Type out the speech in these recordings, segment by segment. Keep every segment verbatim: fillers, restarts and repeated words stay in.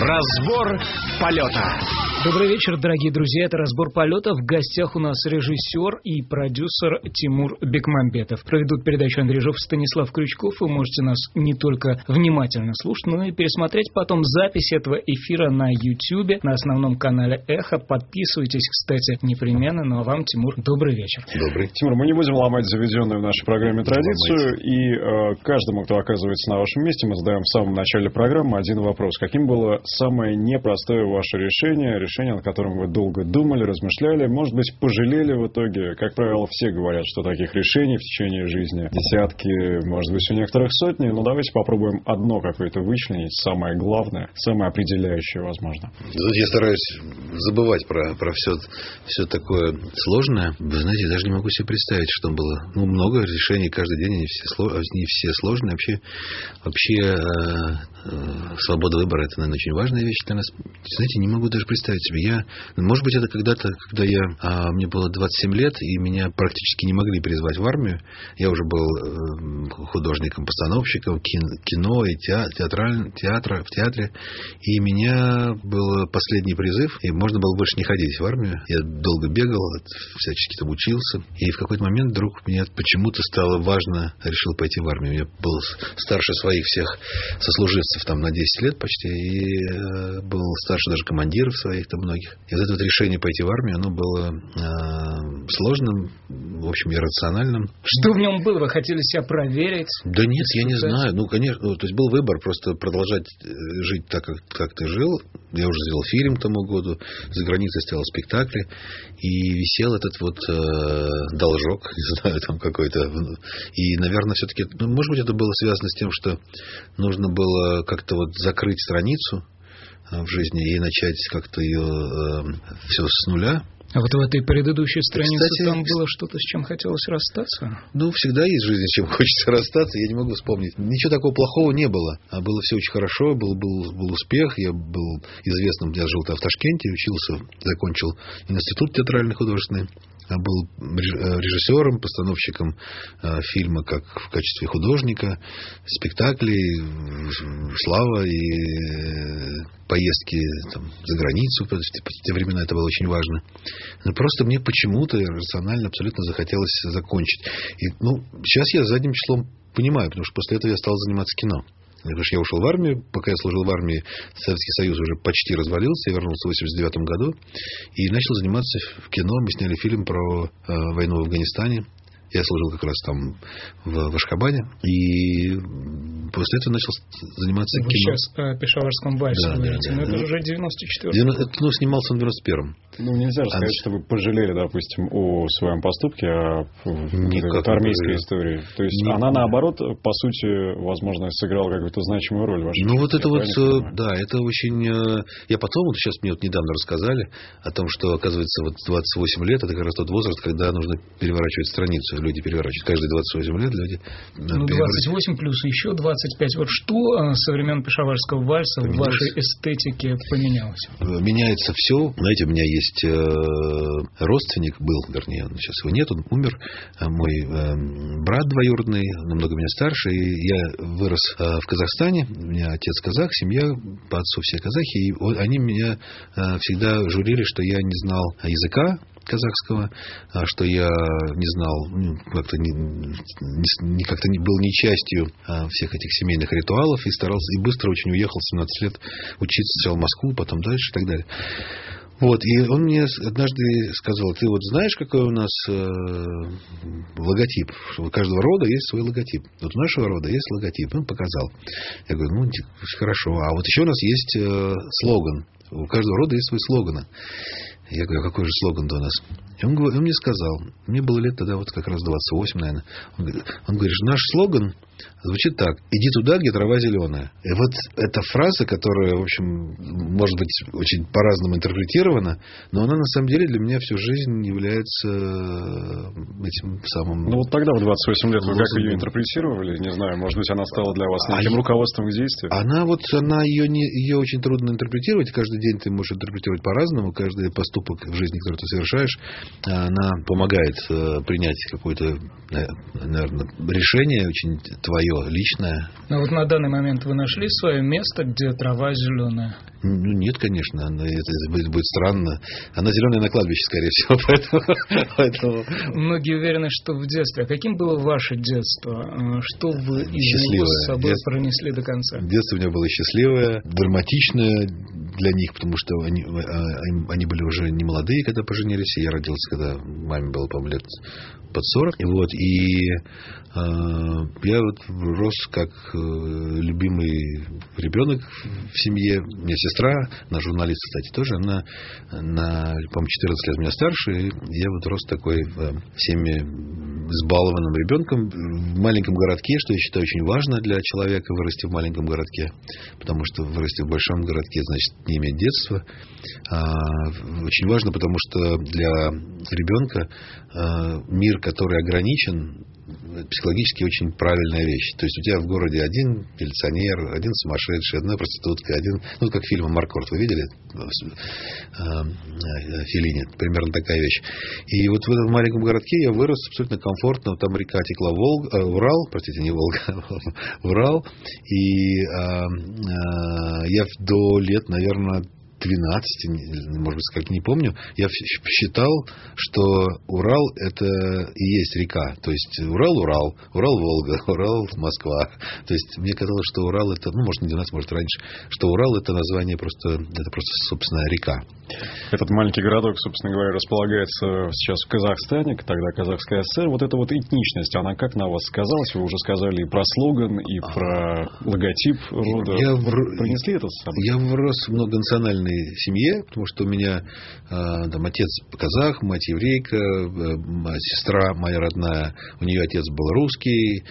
Разбор полета. Добрый вечер, дорогие друзья. Это «Разбор полета». В гостях у нас режиссер и продюсер Тимур Бекмамбетов. Проведут передачу Андрей Жов, Станислав Крючков. Вы можете нас не только внимательно слушать, но и пересмотреть потом запись этого эфира на YouTube, на основном канале «Эхо». Подписывайтесь, кстати, непременно. Ну а вам, Тимур, добрый вечер. Добрый. Тимур, мы не будем ломать заведенную в нашей программе традицию. И э, каждому, кто оказывается на вашем месте, мы задаем в самом начале программы один вопрос. Каким было самое непростое ваше решение, решение, над которым вы долго думали, размышляли, может быть, пожалели в итоге? Как правило, все говорят, что таких решений в течение жизни десятки, может быть, у некоторых сотни. Но давайте попробуем одно какое-то вычленить, самое главное, самое определяющее, возможно. Тут я стараюсь забывать про, про все, все такое сложное. Вы знаете, я даже не могу себе представить, что было. Ну, много решений каждый день, они все, не все сложные. Вообще, вообще э, э, свобода выбора — это, наверное, очень важная вещь для нас. Знаете, не могу даже представить себе. Я, может быть, это когда-то, когда я, а, мне было двадцать семь лет, и меня практически не могли призвать в армию. Я уже был э, художником-постановщиком кино и театр, театра, в театре. И у меня был последний призыв, и можно было больше не ходить в армию. Я долго бегал, всячески там учился. И в какой-то момент вдруг мне почему-то стало важно, решил пойти в армию. Я был старше своих всех сослуживцев там на десять лет почти, и э, был старше даже командиров своих там многих. И вот это вот решение пойти в армию, оно было э, сложным, в общем, иррациональным. Что в нем было? Вы хотели себя проверить? Да нет, я не знаю. Ну, конечно, ну, то есть был выбор просто продолжать жить так, как, как ты жил. Я уже сделал фильм к тому году, за границей сделал спектакли, и висел этот вот э, должок, не знаю, там какой-то. И, наверное, все-таки, ну, может быть, это было связано с тем, что нужно было как-то вот закрыть страницу в жизни и начать как-то ее э, все с нуля. А вот в этой предыдущей странице, кстати, там было что-то, с чем хотелось расстаться? Ну, всегда есть в жизни, с чем хочется расстаться. Я не могу вспомнить. Ничего такого плохого не было. А было все очень хорошо, был, был, был успех. Я был известным, я жил-то в Ташкенте, учился, закончил институт театрально-художественный. Был режиссером, постановщиком фильма как в качестве художника, спектаклей, слава и поездки там, за границу. В те времена это было очень важно. Но просто мне почему-то рационально абсолютно захотелось закончить. И, ну, сейчас я задним числом понимаю, потому что после этого я стал заниматься кино. Потому что я ушел в армию. Пока я служил в армии, Советский Союз уже почти развалился. Я вернулся в восемьдесят девятом году и начал заниматься в кино. Мы сняли фильм про э, войну в Афганистане. Я служил как раз там в, в Ашхабаде. И после этого начал заниматься Вы кино. сейчас о Пешаварском вальсе да, говорите. да, Но да, это да. уже девяносто четвёртый Это кино снимался в девяносто первом. Ну, нельзя же сказать, а... что вы пожалели, допустим, о своем поступке, о Никак армейской истории. То есть, Никак. она, наоборот, по сути, возможно, сыграла какую-то значимую роль в вашей Ну, жизни. вот это вот, понимаю? да, это очень... Я потом, вот сейчас мне вот недавно рассказали о том, что, оказывается, вот двадцать восемь лет, это как раз тот возраст, когда нужно переворачивать страницу. Люди переворачивают. Каждые двадцать восемь лет люди... Ну, двадцать восемь плюс еще двадцать пять. Вот что со времен Пешаварского вальса в вашей эстетике поменялось? Меняется все. Знаете, у меня есть э, родственник, был, вернее, сейчас его нет, он умер. Мой э, брат двоюродный, намного меня старше. И я вырос э, в Казахстане. У меня отец казах, семья по отцу все казахи. И они меня э, всегда журили, что я не знал языка казахского, что я не знал, как-то не, не, как-то не был не частью а, всех этих семейных ритуалов, и старался, и быстро очень уехал в семнадцать лет учиться сначала в Москву, потом дальше и так далее. Вот, и он мне однажды сказал: ты вот знаешь, какой у нас э, логотип? У каждого рода есть свой логотип. Вот у нашего рода есть логотип. Он показал. Я говорю, ну, хорошо. А вот еще у нас есть э, слоган. У каждого рода есть свой слоган. Я говорю, а какой же слоган-то у нас? И он, он мне сказал, мне было лет тогда вот как раз двадцать восемь, наверное. Он говорит, он говорит, наш слоган звучит так: иди туда, где трава зеленая. И вот эта фраза, которая, в общем, может быть очень по-разному интерпретирована, но она на самом деле для меня всю жизнь является этим самым... Ну вот тогда, в двадцать восемь лет, вы как ее интерпретировали? Не знаю, может быть, она стала для вас неким а руководством к действию? Она вот, она ее, не, ее очень трудно интерпретировать. Каждый день ты можешь интерпретировать по-разному. Каждый поступок в жизни, который ты совершаешь, она помогает принять какое-то, наверное, решение очень свое личное. Но вот на данный момент вы нашли свое место, где трава зеленая? Ну, нет, конечно. Она, это будет, будет странно. Она зеленая на кладбище, скорее всего. Поэтому, поэтому... Многие уверены, что в детстве. А каким было ваше детство? Что вы из него с собой детство, пронесли до конца? Детство у меня было счастливое, драматичное для них, потому что они, они были уже не молодые, когда поженились. Я родился, когда маме было, по-моему, лет под сорок. И, вот, и э, я вот рос как э, любимый ребенок в семье. У меня сестра, она журналист, кстати, тоже. Она, на, по-моему, четырнадцать лет меня старше. И я вот рос такой э, всеми избалованным ребенком в маленьком городке, что я считаю очень важно для человека, вырасти в маленьком городке. Потому что вырасти в большом городке, значит, не иметь детства. А, очень важно, потому что для ребенка а, мир, который ограничен, психологически очень правильная вещь. То есть у тебя в городе один милиционер, один сумасшедший, одна проститутка, один, ну, как фильм «Маркорд», вы видели? Феллини, примерно такая вещь. И вот в этом маленьком городке я вырос абсолютно комфортно. Там река текла Волга, э, Урал, простите, не Волга, Урал. И а, а, я до лет, наверное, двенадцати, может быть, как не помню, я считал, что Урал — это и есть река. То есть Урал — Урал, Урал-Волга, Урал-Москва. То есть мне казалось, что Урал — это, ну, может, не двенадцать, может, раньше, что Урал — это название просто, это просто, собственно, река. Этот маленький городок, собственно говоря, располагается сейчас в Казахстане, тогда Казахская ССР. Вот эта вот этничность, она как на вас сказалась? Вы уже сказали и про слоган, и про логотип рода. Я Вы в... принесли это с собой? Я вырос в многонациональной семье, потому что у меня там отец казах, мать еврейка, сестра моя родная, у нее отец был русский,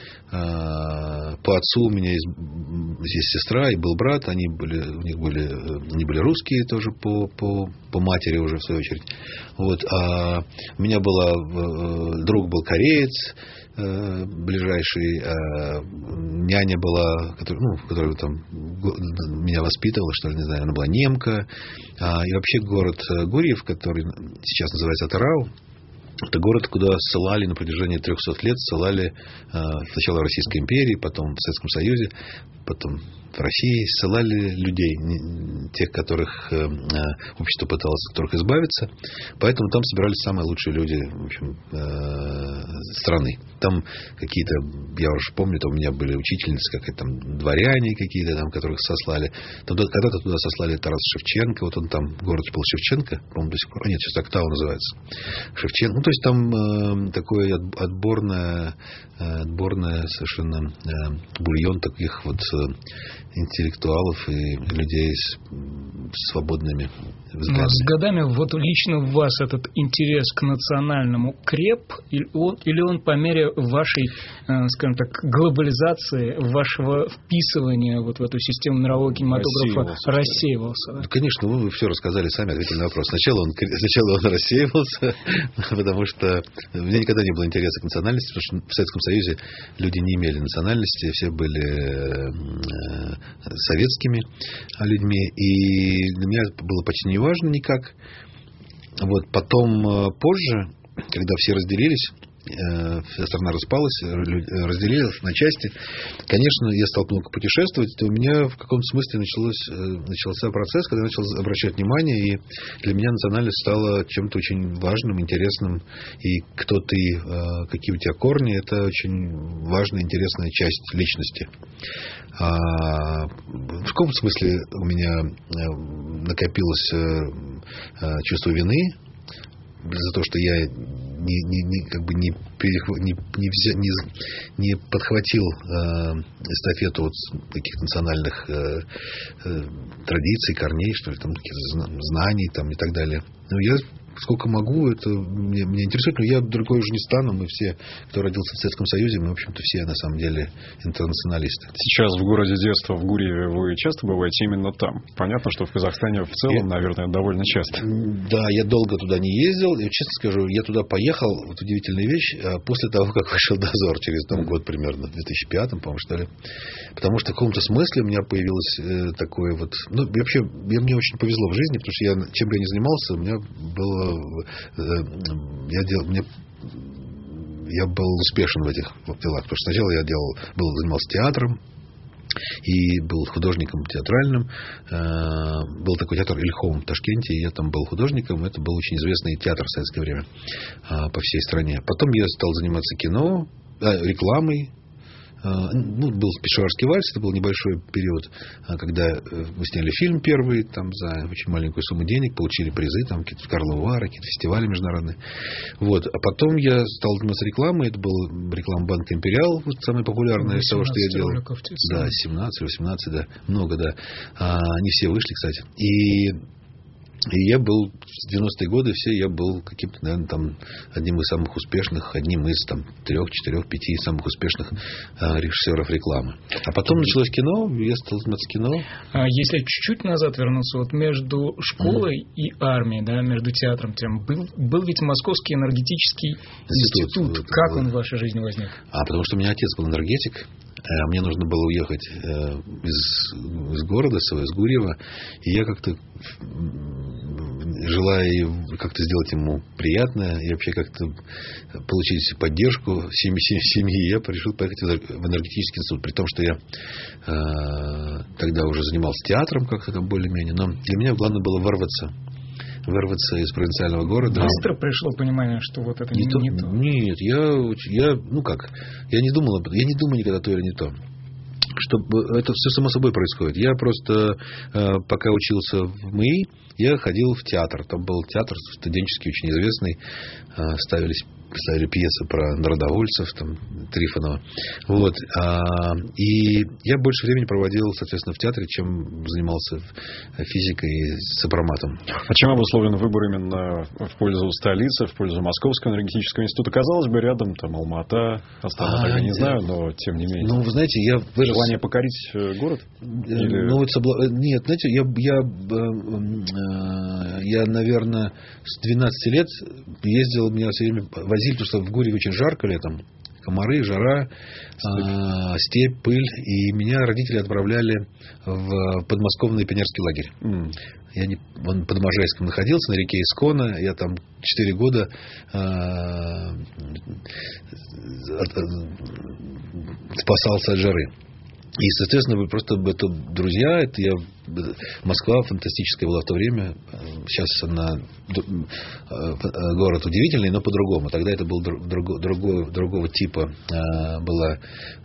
по отцу у меня есть, есть сестра и был брат, они были, у них были, они были русские тоже по, по, по матери уже в свою очередь. Вот. А у меня была, друг был кореец, ближайший, а няня была, которая, ну, которая там меня воспитывала, что ли, не знаю, она была немка. А, и вообще город Гурьев, который сейчас называется Атырау, это город, куда ссылали на протяжении трехсот лет, ссылали а, сначала в Российской империи, потом в Советском Союзе, потом в России, ссылали людей, тех, которых э, общество пыталось, от которых избавиться. Поэтому там собирались самые лучшие люди, в общем, э, страны. Там какие-то, я уже помню, там у меня были учительницы, как там дворяне какие-то, там, которых сослали. Там, когда-то туда сослали Тараса Шевченко, вот он там, город был Шевченко, по-моему, до сих пор, нет, сейчас Октава называется. Шевченко. Ну, то есть там э, такое отборное, отборное совершенно э, бульон таких вот э, интеллектуалов и людей с свободными взглядами. С годами вот лично в вас этот интерес к национальному креп, или он, или он по мере вашей, скажем так, глобализации, вашего вписывания вот в эту систему мирового кинематографа рассеивался? рассеивался да? Конечно, вы все рассказали сами, ответили на вопрос. Сначала он, сначала он рассеивался, потому что у меня никогда не было интереса к национальности, потому что в Советском Союзе люди не имели национальности, все были советскими людьми, и для меня это было почти не важно никак. Вот. Потом, позже, когда все разделились, вся страна распалась, разделилась на части, конечно, я стал много путешествовать, то у меня в каком-то смысле началось, начался процесс, когда я начал обращать внимание, и для меня национальность стала чем-то очень важным, интересным, и кто ты, какие у тебя корни, это очень важная, интересная часть личности. А в каком смысле у меня накопилось чувство вины за то, что я не, не, не, как бы не, не, не, взя, не, не подхватил э, эстафету вот таких национальных э, э, традиций, корней, что ли, там, каких-то знаний там, и так далее. Но я сколько могу, это меня, меня интересует, но я другой уже не стану. Мы все, кто родился в Советском Союзе, мы, в общем-то, все, на самом деле, интернационалисты. Сейчас в городе детства, в Гурьеве, вы часто бываете именно там? Понятно, что в Казахстане в целом, я, наверное, довольно часто. Да, я долго туда не ездил. Я честно скажу, я туда поехал, вот удивительная вещь, после того, как вышел «Дозор», через там, год примерно, в две тысячи пятом, по-моему, что ли. Потому что в каком-то смысле у меня появилось э, такое вот... Ну, вообще, я, мне очень повезло в жизни, потому что я, чем бы я ни занимался, у меня было... Я делал, мне, я был успешен в этих делах. Потому что сначала я делал, был, занимался театром. И был художником театральным. Был такой театр Ильхом в Ташкенте. И я там был художником. Это был очень известный театр в советское время по всей стране. Потом я стал заниматься кино, рекламой. Ну, был «Пешаварский вальс», это был небольшой период, когда мы сняли фильм первый, там, за очень маленькую сумму денег, получили призы, там, какие-то Карловы Вары, какие-то фестивали международные. Вот. А потом я стал заниматься рекламой, это был реклама банка «Империал», вот, самая популярная из того, что я делал. Да, семнадцать-восемнадцать, да, много, да. А, они все вышли, кстати. И... И я был в девяностые годы все, я был каким-то, наверное, там одним из самых успешных, одним из там трех, четырех, пяти самых успешных а, режиссеров рекламы. А потом началось кино, я стал заниматься кино. А если чуть-чуть назад вернуться, вот между школой mm. и армией, да, между театром, тем, был, был ведь Московский энергетический институт. институт. Вот, как он в вашей жизни возник? А потому что у меня отец был энергетик. Мне нужно было уехать из, из города, из Гурьева. И я как-то, желая как-то сделать ему приятное и вообще как-то получить поддержку семьи, семьи, я решил поехать в энергетический институт. При том, что я э, тогда уже занимался театром как-то там более-менее. Но для меня главное было вырваться. Вырваться из провинциального города. Быстро пришло понимание, что вот это не, не, то, не то. Нет, я, я, ну как, я не думал, я не думаю никогда то или не то. Чтобы это все само собой происходит. Я просто, пока учился в МИИ, я ходил в театр. Там был театр студенческий, очень известный. Ставились ставили пьесы про народовольцев, там, Трифонова. Вот. И я больше времени проводил, соответственно, в театре, чем занимался физикой и сопроматом. А чем обусловлен выбор именно в пользу столицы, в пользу Московского энергетического института? Казалось бы, рядом там Алмата, Астана, а, я не знаю, но тем не менее. Ну, вы знаете, я вырос... Желание покорить город? Или... Ну, это собла... Нет, знаете, я, я, я, наверное, с двенадцати лет ездил, меня все время возили, потому что в Гурьеве очень жарко летом. Комары, жара, а, степь, пыль. И меня родители отправляли в подмосковный пионерский лагерь. Mm. Я не, он под Можайском находился, на реке Искона. Я там четыре года а, спасался от жары. И, соответственно, просто это друзья, это я, Москва фантастическая была в то время. Сейчас она город удивительный, но по-другому. Тогда это был друг, другого, другого типа, была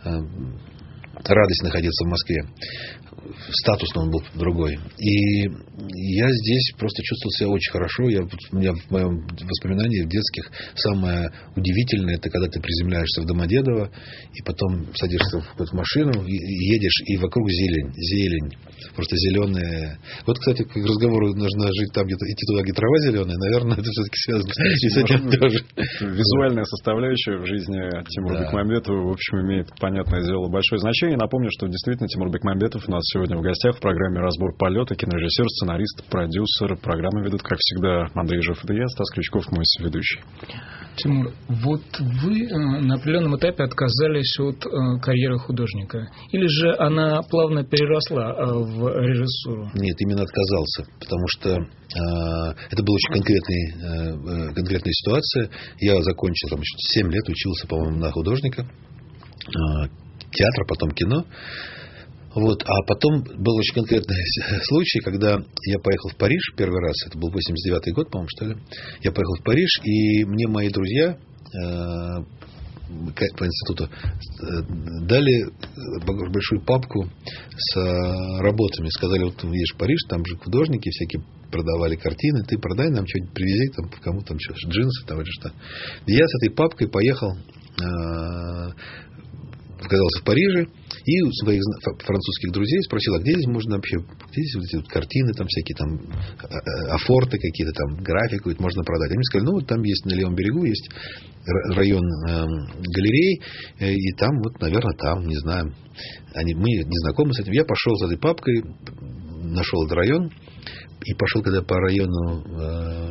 радость находиться в Москве. Статусно он был другой. И я здесь просто чувствовал себя очень хорошо. Я, у меня в моем воспоминании в детских самое удивительное, это когда ты приземляешься в Домодедово, и потом садишься в какую-то машину, и едешь, и вокруг зелень. Зелень. Просто зеленая. Вот, кстати, к разговору нужно жить там, где-то, идти туда, где трава зеленая. Наверное, это все-таки связано с этим тоже. Визуальная составляющая в жизни Тимура да. Бекмамбетова, в общем, имеет, понятное дело, большое значение. Напомню, что действительно Тимур Бекмамбетов у нас сегодня в гостях в программе «Разбор полета», кинорежиссер, сценарист, продюсер. Программу ведут, как всегда, Андрей Жив и я, Стас Крючков, мой соведущий. Тимур, вот вы на определенном этапе отказались от карьеры художника. Или же она плавно переросла в режиссуру? Нет, именно отказался. Потому что э, это была очень конкретный, э, конкретная ситуация. Я закончил, там, семь лет учился, по-моему, на художника. Э, театр, потом кино. Вот. А потом был очень конкретный случай, когда я поехал в Париж первый раз. Это был восемьдесят девятый год, по-моему, что ли. Я поехал в Париж, и мне мои друзья э, по институту дали большую папку с работами. Сказали, вот ты едешь в Париж, там же художники всякие продавали картины, ты продай нам что-нибудь, привези там кому там что, джинсы там или что. И я с этой папкой поехал, э, оказался в Париже, и у своих французских друзей спросил, а где здесь можно вообще, где здесь вот эти вот картины, там всякие там афорты какие-то, там графику можно продать. Они мне сказали, ну вот там есть на левом берегу есть район э, галерей, э, и там вот, наверное, там, не знаю, они, мы не знакомы с этим. Я пошел с этой папкой, нашел этот район, и пошел когда по району э,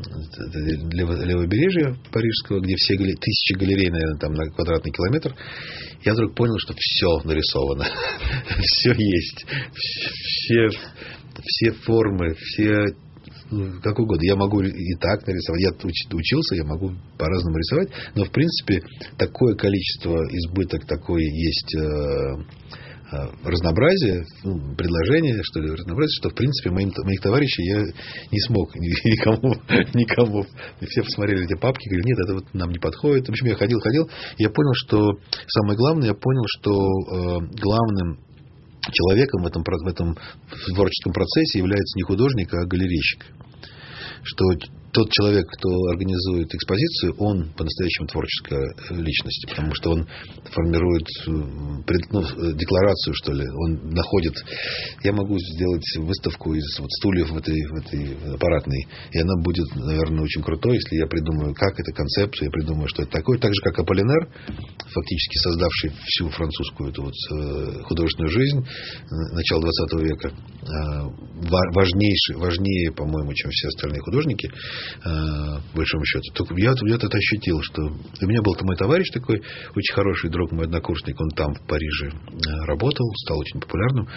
левобережья парижского, где все галереи, тысячи галерей, наверное, там на квадратный километр, я вдруг понял, что все нарисовано. Все есть. Все, все формы, все ну, как угодно. Я могу и так нарисовать. Я учился, я могу по-разному рисовать. Но, в принципе, такое количество, избыток такое есть... разнообразие, ну, предложение, что ли, разнообразие, что, в принципе, моим, моих товарищей я не смог никому, никому. И все посмотрели эти папки, говорили, нет, это вот нам не подходит. В общем, я ходил, ходил, и я понял, что самое главное, я понял, что э, главным человеком в этом, в этом творческом процессе является не художник, а галерейщик. Что тот человек, кто организует экспозицию, он по-настоящему творческая личность, потому что он формирует, ну, декларацию, что ли, он находит... Я могу сделать выставку из вот стульев в этой, в этой аппаратной, и она будет, наверное, очень крутой, если я придумаю, как это, концепцию, я придумаю, что это такое. Так же, как Аполлинер, фактически создавший всю французскую эту вот художественную жизнь начала двадцатого века, важнейший, важнее, по-моему, чем все остальные художники, по большому счету. Только я, я это ощутил, что у меня был мой товарищ такой, очень хороший друг, мой однокурсник, он там в Париже работал, стал очень популярным,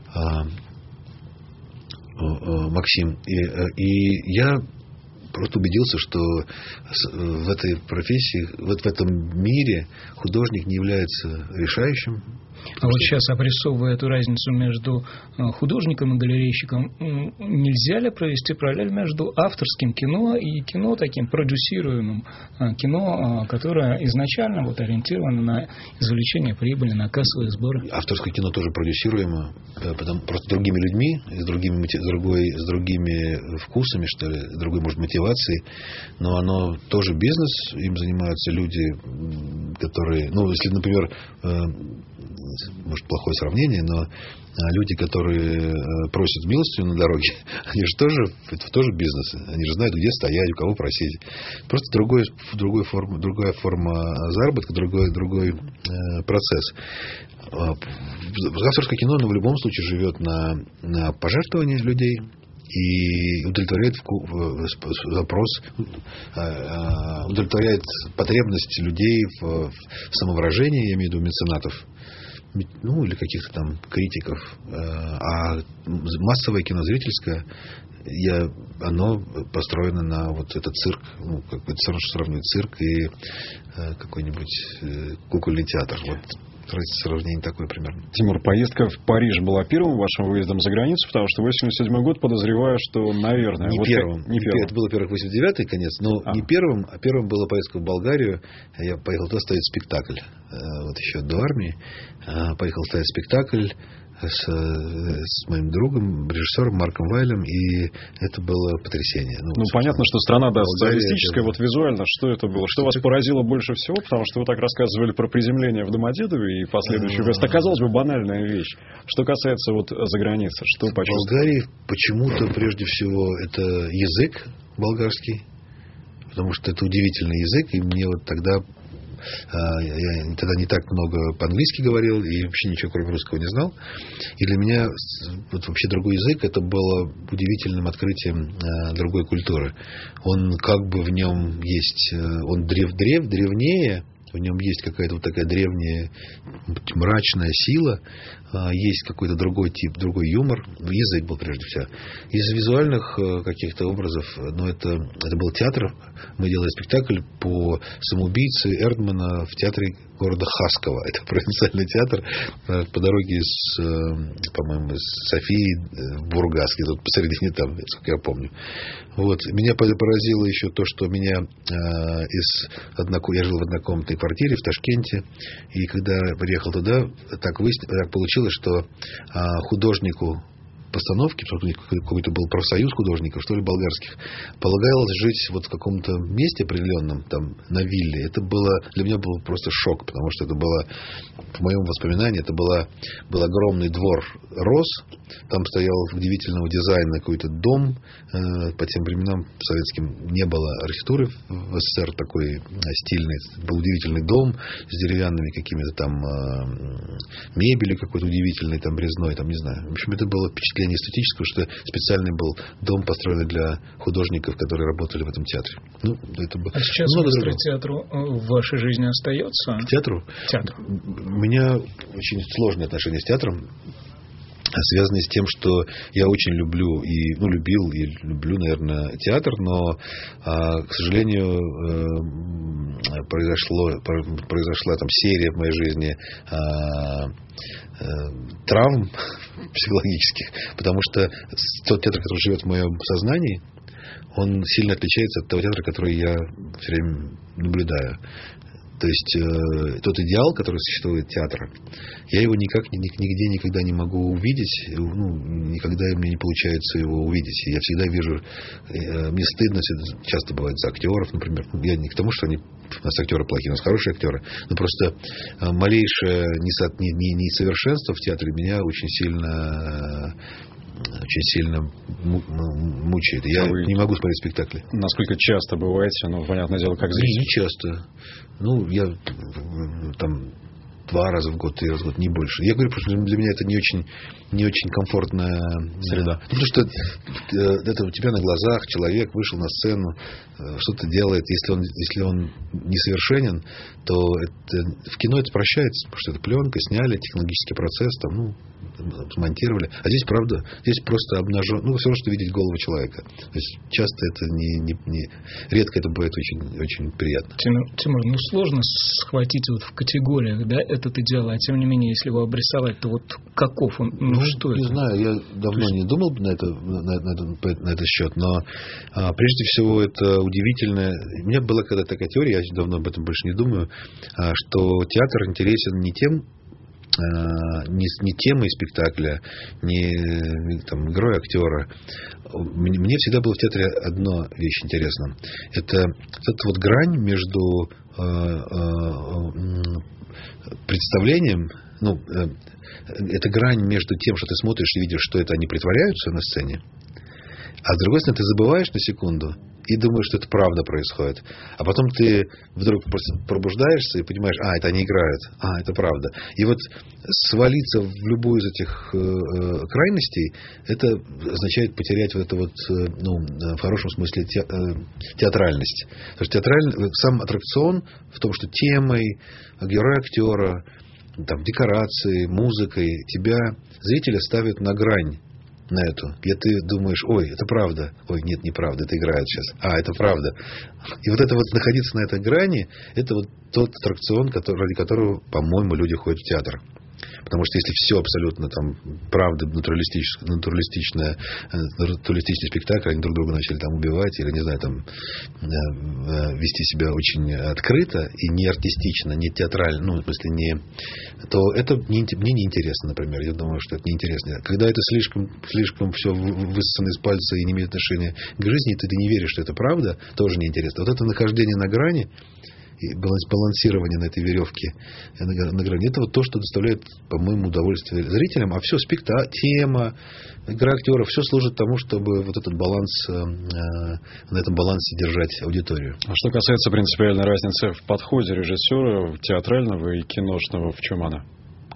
Максим. И, и я просто убедился, что в этой профессии, вот в этом мире художник не является решающим. А вот сейчас, обрисовывая эту разницу между художником и галерейщиком, нельзя ли провести параллель между авторским кино и кино таким продюсируемым, кино, которое изначально вот ориентировано на извлечение прибыли, на кассовые сборы? Авторское кино тоже продюсируемо, потому, просто другими людьми, с другими, с, другой, с другими вкусами, что ли, с другой, может, мотивацией, но оно тоже бизнес, им занимаются люди, которые, ну, если, например, может, плохое сравнение, но люди, которые просят милостыню на дороге, они же тоже, это тоже бизнес. Они же знают, где стоять, у кого просить. Просто другой, другой форма, другая форма заработка, другой, другой э, процесс. Авторское кино, оно в любом случае живет на, на пожертвовании людей и удовлетворяет запрос, удовлетворяет потребность людей в, в самовыражении, я имею в виду меценатов, ну, или каких-то там критиков. А массовое кино, зрительское, я, оно построено на вот этот цирк, ну, как бы сравнивать цирк и какой-нибудь кукольный театр. Вот сравнение такое примерно. Тимур, поездка в Париж была первым вашим выездом за границу, потому что восемьдесят седьмой год, подозреваю, что, наверное... Не вот первым. Как... Не первым. Это было, во-первых, восемьдесят девятый конец, но а. не первым, а первым была поездка в Болгарию. Я поехал туда ставить спектакль. Вот еще до армии. Поехал ставить спектакль с, с моим другом, режиссером Марком Вайлем, и это было потрясение. Ну, ну понятно, что страна, да, социалистическая, вот визуально, что это было? Что вас поразило больше всего? Потому что вы так рассказывали про приземление в Домодедове и последующую вест. Это, казалось бы, банальная вещь. Что касается вот за границы, что в Болгарии почему-то, прежде всего, это язык болгарский, потому что это удивительный язык, и мне вот тогда... Я тогда не так много по-английски говорил и вообще ничего кроме русского не знал. И для меня вот вообще другой язык это было удивительным открытием другой культуры. Он как бы в нем есть, он древ-древ, древнее, в нем есть какая-то вот такая древняя мрачная сила, есть какой-то другой тип, другой юмор. Язык был прежде всего. Из визуальных каких-то образов, ну, это, это был театр. Мы делали спектакль по самоубийце Эрдмана в театре города Хаскова. Это провинциальный театр по дороге из, по-моему, из Софии в Бургас, где тут посередине там, сколько я помню. Вот. Меня поразило еще то, что меня из одноко... я жил в однокомнатной квартире в Ташкенте, и когда я приехал туда, так, выясни... так получилось, что художнику постановки, какой-то был профсоюз художников, что ли, болгарских, полагалось жить вот в каком-то месте определенном, там, на вилле. Это было, для меня был просто шок, потому что это было, в моем воспоминании, это была, был огромный двор роз, там стоял удивительного дизайна какой-то дом, по тем временам советским не было архитектуры в СССР такой стильный, был удивительный дом с деревянными какими-то там мебелью какой-то удивительной, там резной, там, не знаю. В общем, это было впечатление эстетическое, что специальный был дом, построенный для художников, которые работали в этом театре. Ну, это было... А сейчас монстр театру в вашей жизни остается? К театру? Театру. У меня очень сложные отношения с театром. связанные с тем, что я очень люблю и, ну, любил и люблю, наверное, театр, но, а, к сожалению, произошло, произошла там серия в моей жизни а, а, травм психологических, потому что тот театр, который живет в моем сознании, он сильно отличается от того театра, который я все время наблюдаю. То есть э, тот идеал, который существует театра, я его никак нигде никогда не могу увидеть, ну, никогда мне не получается его увидеть. Я всегда вижу, э, мне стыдно, часто бывает за актеров, например. Я не к тому, что они, у нас актеры плохие, у нас хорошие актеры, но просто малейшее несовершенство в театре меня очень сильно... очень сильно мучает. Я Вы не могу смотреть спектакли. Насколько часто бываете? Ну, понятное дело, как зритель. Не часто. Ну, я там два раза в год, три раза в год, не больше. Я говорю, потому что для меня это не очень, не очень комфортная среда. Ну, потому что это у тебя на глазах человек вышел на сцену, что-то делает. Если он, если он несовершенен, то это, в кино это прощается, потому что это пленка, сняли, технологический процесс, там, ну, смонтировали. А здесь, правда, здесь просто обнажен, ну, все равно, что видеть голову человека. То есть часто это не, не, не редко это бывает очень, очень приятно. Тимур, Тимур, ну сложно схватить вот в категориях, да, этот идеал, а тем не менее, если его обрисовать, то вот каков он, ну, ну что не это? Не знаю, я давно есть... не думал на, это, на, на, это, на этот счет, но а, прежде всего это удивительное. У меня была когда-то такая теория, я давно об этом больше не думаю, а, что театр интересен не тем, Не, не темой спектакля, не там, игрой актера. Мне всегда было в театре одна вещь интересна. Это эта вот грань между э, э, представлением, ну, э, это грань между тем, что ты смотришь и видишь, что это они притворяются на сцене, а с другой стороны ты забываешь на секунду и думаешь, что это правда происходит. А потом ты вдруг пробуждаешься и понимаешь, а, это они играют, а, это правда. И вот свалиться в любую из этих э, крайностей, это означает потерять вот это вот, э, ну, в хорошем смысле те, э, театральность. Потому что театральный, сам аттракцион в том, что темой, героя актера, там, декорацией, музыкой тебя, зрителя, ставят на грань. На эту. И ты думаешь, ой, это правда. Ой, нет, неправда, это играет сейчас. А, это правда. И вот это вот находиться на этой грани, это вот тот аттракцион, который, ради которого, по-моему, люди ходят в театр. Потому что если все абсолютно там правда, натуралистическое, натуралистичное, натуралистичный спектакль, они друг друга начали там убивать или, не знаю, там вести себя очень открыто и не артистично, не театрально, ну, в смысле, не... то это не, мне не интересно, например. Я думаю, что это неинтересно. Когда это слишком, слишком все высосано из пальца и не имеет отношения к жизни, ты, ты не веришь, что это правда, тоже неинтересно. Вот это нахождение на грани, и балансирование на этой веревке на грани, это вот то, что доставляет, по-моему, удовольствие зрителям. А все, спектакль, тема, игра актеров, все служит тому, чтобы вот этот баланс, на этом балансе держать аудиторию. А что касается принципиальной разницы в подходе режиссера театрального и киношного, в чем она?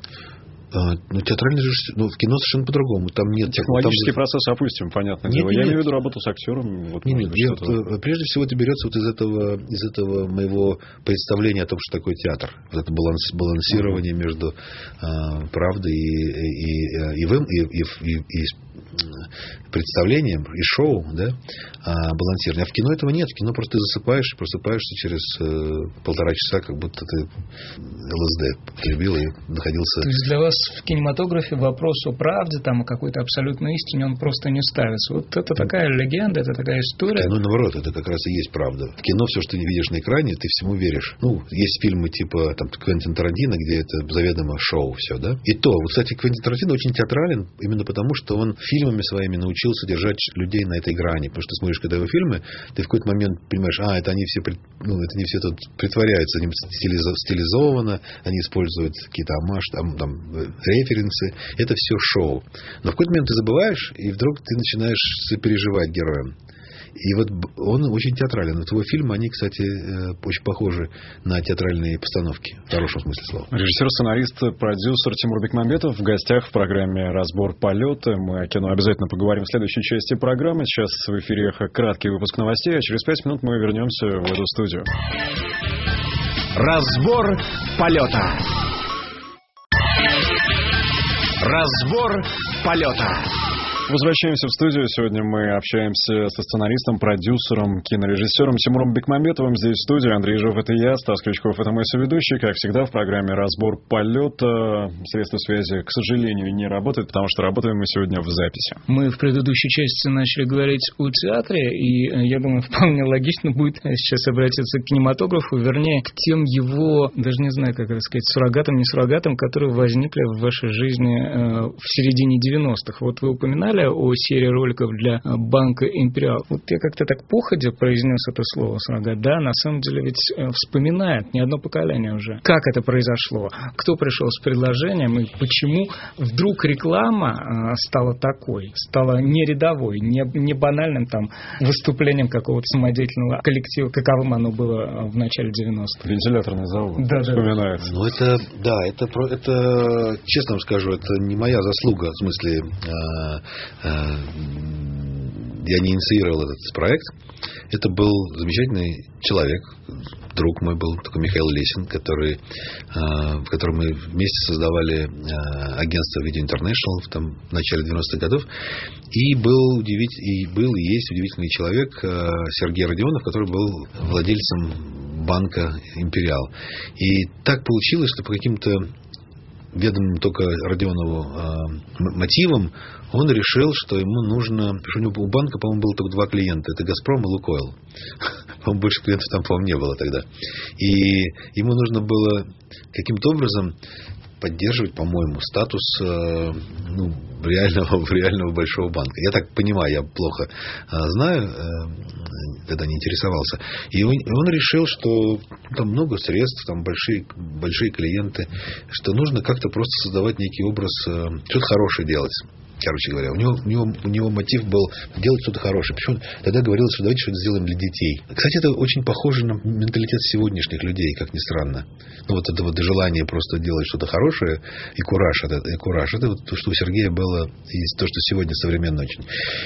Ну, театральный режиссер, ну, в кино совершенно по-другому. Там нет... Технологический там... процесс опустим, понятное нет, дело. Нет, Я нет. имею в виду работу с актером. Вот, нет, нет, быть, я, прежде всего, это берется вот из этого, из этого моего представления о том, что такое театр. Вот это баланс, балансирование uh-huh. между а, правдой и, и, и, и, и, и, и, и представлением, и шоу, да, а, балансирование. А в кино этого нет. В кино просто ты засыпаешь и просыпаешься через э, полтора часа, как будто ты ЛСД потребил и находился... То есть для вас в кинематографе вопрос о правде, там, о какой-то абсолютной истине, он просто не ставится. Вот это такая легенда, это такая история. Ну, наоборот, это как раз и есть правда. В кино все, что ты видишь на экране, ты всему веришь. Ну, есть фильмы типа там, Квентин Тарантино, где это заведомо шоу все, да. И то, вот, кстати, Квентин Тарантино очень театрален, именно потому, что он фильмами своими научился держать людей на этой грани. Потому что ты смотришь, когда его фильмы, ты в какой-то момент понимаешь, а, это они все, ну, это не все тут притворяются, они стилизовано, они используют какие-то амаш, там, там, референсы. Это все шоу. Но в какой-то момент ты забываешь, и вдруг ты начинаешь сопереживать героям. И вот он очень театрален. Вот его фильмы, они, кстати, очень похожи на театральные постановки. В хорошем смысле слова. Режиссер, сценарист, продюсер Тимур Бекмамбетов в гостях в программе «Разбор полета». Мы о кино обязательно поговорим в следующей части программы. Сейчас в эфире краткий выпуск новостей, а через пять минут мы вернемся в эту студию. Разбор полета. Разбор полета. Возвращаемся в студию. Сегодня мы общаемся со сценаристом, продюсером, кинорежиссером Тимуром Бекмамбетовым. Здесь в студии Андрей Ежов, это я, Стас Крючков, это мой соведущий. Как всегда, в программе «Разбор полета». Средства связи, к сожалению, не работают, потому что работаем мы сегодня в записи. Мы в предыдущей части начали говорить о театре, и я думаю, вполне логично будет сейчас обратиться к кинематографу, вернее, к тем его, даже не знаю, как это сказать, суррогатам, не суррогатам, которые возникли в вашей жизни э, в середине девяностых. Вот вы упоминали о серии роликов для банка «Империал». Вот я как-то так походя произнес это слово «суррогат». Да, на самом деле ведь вспоминает не одно поколение уже. Как это произошло? Кто пришел с предложением и почему вдруг реклама стала такой? Стала не рядовой, не, не банальным там выступлением какого-то самодеятельного коллектива, каковым оно было в начале девяностых. Вентиляторный завод. Да, вспоминает. Да. Ну, это, да, это, это, честно вам скажу, это не моя заслуга, в смысле... Я не инициировал этот проект. Это был замечательный человек, друг мой был, такой Михаил Лесин, который, в котором мы вместе создавали агентство Video International в, там, в начале девяностых годов. И был, удивить, и был и есть удивительный человек Сергей Родионов, который был владельцем банка «Империал». И так получилось, что по каким-то ведомым только Родионову э, мотивам, он решил, что ему нужно... Потому что у него у банка, по-моему, было только два клиента. Это «Газпром» и «Лукойл». По-моему, больше клиентов там, по-моему, не было тогда. И ему нужно было каким-то образом поддерживать, по-моему, статус э, ну, реального, реального большого банка. Я так понимаю, я плохо э, знаю, э, тогда не интересовался. И он, он решил, что там много средств, там большие, большие клиенты, что нужно как-то просто создавать некий образ, э, что-то хорошее делать. Короче говоря, у него, у, него, у него мотив был делать что-то хорошее. Почему он тогда говорил, что давайте что-то сделаем для детей. Кстати, это очень похоже на менталитет сегодняшних людей, как ни странно. Ну, вот это вот желание просто делать что-то хорошее и кураж. Это, и кураж. Это вот то, что у Сергея было, и то, что сегодня современно очень.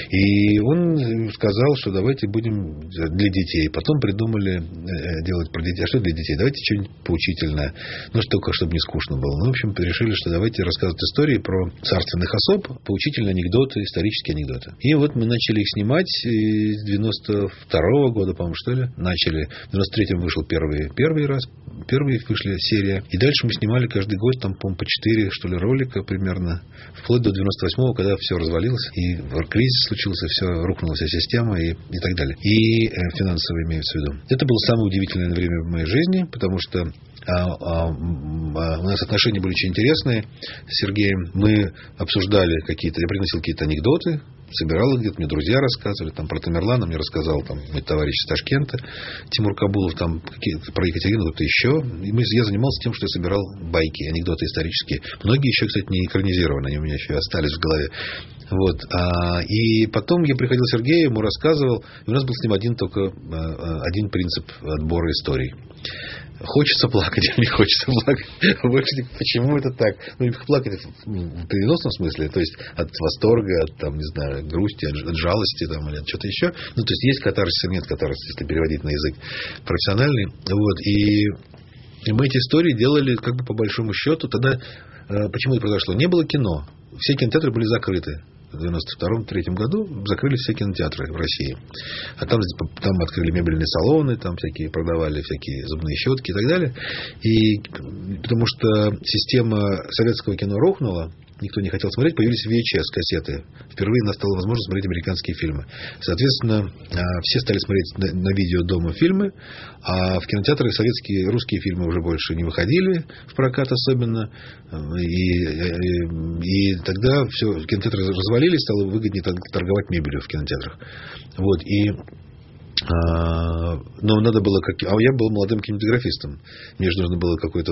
И он сказал, что давайте будем для детей. Потом придумали делать про детей. А что для детей? Давайте что-нибудь поучительное. Ну, что только, чтобы не скучно было. Ну, в общем, решили, что давайте рассказывать истории про царственных особ, поучительные анекдоты, исторические анекдоты. И вот мы начали их снимать с девяносто второго года, по-моему, что ли. Начали. В девяносто третьем вышел первый, первый раз. Первые вышли серия. И дальше мы снимали каждый год, там, по-моему, по четыре, что ли, ролика примерно. Вплоть до девяносто восьмого, когда все развалилось. И кризис случился, все, рухнула вся система и, и так далее. И э, финансово имеется в виду. Это было самое удивительное время в моей жизни, потому что А, а, а, у нас отношения были очень интересные с Сергеем. Мы обсуждали какие-то... Я приносил какие-то анекдоты, собирал их где-то, мне друзья рассказывали. Там про Тамерлана мне рассказал там, мой товарищ из Ташкента, Тимур Кабулов, там, про Екатерину, кто-то еще. И мы, я занимался тем, что я собирал байки, анекдоты исторические. Многие еще, кстати, не экранизированы, они у меня еще остались в голове. Вот. А, и потом я приходил к Сергею, ему рассказывал. И у нас был с ним один только один принцип отбора историй. Хочется плакать, или не хочется плакать. Больше почему это так? Ну, не плакать в переносном смысле, то есть от восторга, от, там, не знаю, грусти, от, от жалости, там, или от чего-то еще. Ну, то есть есть катарсис, нет катарсис, если переводить на язык профессиональный. Вот. И, и мы эти истории делали как бы по большому счету. Тогда э, почему это произошло? Не было кино. Все кинотеатры были закрыты. В девяносто втором — девяносто третьем году закрыли все кинотеатры в России. А там, там открыли мебельные салоны, там всякие продавали всякие зубные щетки и так далее. И потому что система советского кино рухнула, никто не хотел смотреть, появились ви эйч эс-кассеты. Впервые настала возможность смотреть американские фильмы. Соответственно, все стали смотреть на, на видео дома фильмы, а в кинотеатрах советские, русские фильмы уже больше не выходили в прокат особенно. И, и, и тогда все, кинотеатры развалились, стало выгоднее торговать мебелью в кинотеатрах. Вот, и но надо было, как... а я был молодым кинематографистом. Мне же нужно было какой-то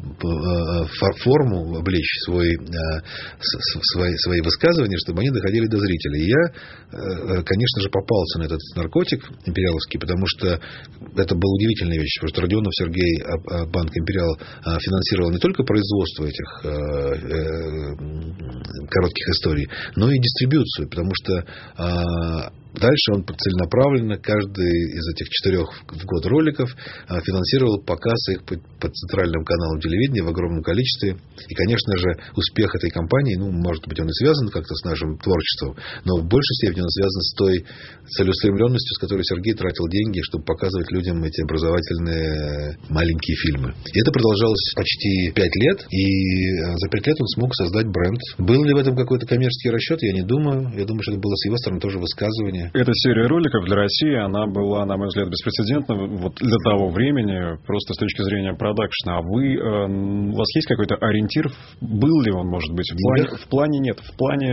форму облечь свой, свои, свои высказывания, чтобы они доходили до зрителей. И я, конечно же, попался на этот наркотик империаловский, потому что это была удивительная вещь, потому что Родионов Сергей, банк «Империал», финансировал не только производство этих коротких историй, но и дистрибьюцию, потому что дальше он целенаправленно каждый из этих четырех в год роликов финансировал показ их по, по центральным каналам телевидения в огромном количестве. И, конечно же, успех этой кампании, ну, может быть, он и связан как-то с нашим творчеством, но в большей степени он связан с той целеустремленностью, с которой Сергей тратил деньги, чтобы показывать людям эти образовательные маленькие фильмы. И это продолжалось почти пять лет, и за пять лет он смог создать бренд. Был ли в этом какой-то коммерческий расчет? Я не думаю. Я думаю, что это было с его стороны тоже высказывание. Эта серия роликов для России, она была, на мой взгляд, беспрецедентна вот для того времени, просто с точки зрения продакшна. А вы, э, у вас есть какой-то ориентир? Был ли он, может быть? В плане, в плане нет. В плане